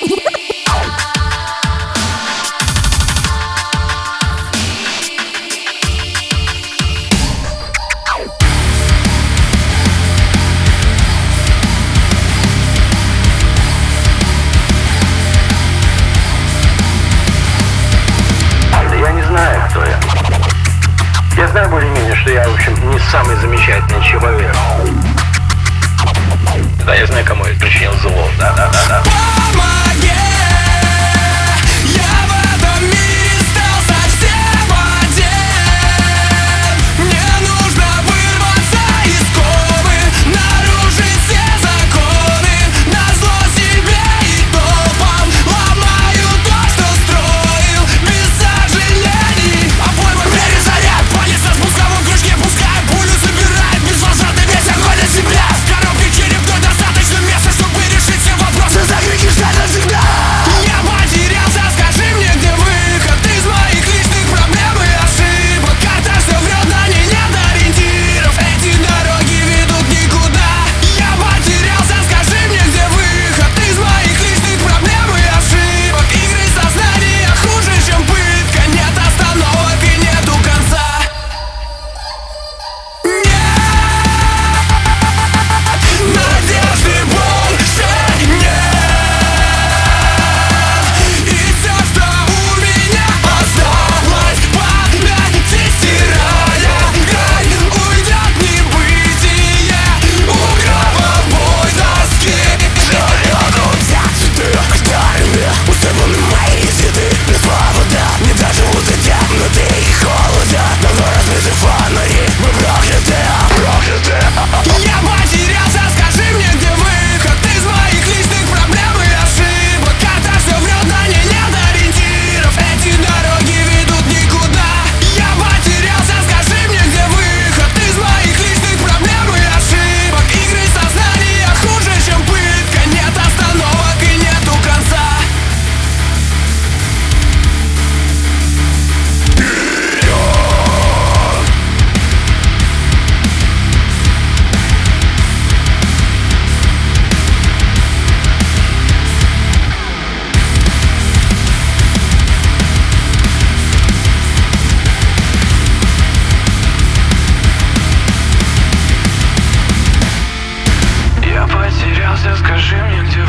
Я знаю более-менее, что я, в общем, не самый замечательный человек. Да, я знаю, кому я причинил зло. Да. Помоги! Я в этом мире стал совсем один. Мне нужно вырваться из ковы, нарушить все законы, назло себе и толпам. Ломаю то, что строил, без сожалений. Обойма перезаряд, полез на спусковом крючке, пускай пулю собирает, беслошадный весь огонь от себя. В коробке черепной достаточно места, чтобы решить все вопросы. Закричишь навсегда. Я потерялся, скажи мне, где выход из моих личных проблем и ошибок. Карта все врет, на ней нет ориентиров. Эти дороги ведут никуда. Я потерялся, скажи мне, где выход из моих личных проблем и ошибок. Игры сознания хуже, чем пытка. Нет остановок и нету конца. Надежды больше нет. И все, что у меня осталось, памяти стирая грань, уйдет небытие у гробовой доски. Рядом вся цветы, старыми, усыпаны мои цветы. Без повода, не доживут до темноты и холода. Давно разбиты фонари, мы прокляты. Я потерялся, скажи мне, где выход из моих личных проблем и ошибок. Карта все врет, на ней нет ориентиров. Эти дороги ведут никуда. Я потерялся, скажи мне, где выход из моих личных проблем и ошибок. Игры сознания хуже, чем пытка. Нет остановок и нету конца. Я потерялся, скажи мне, где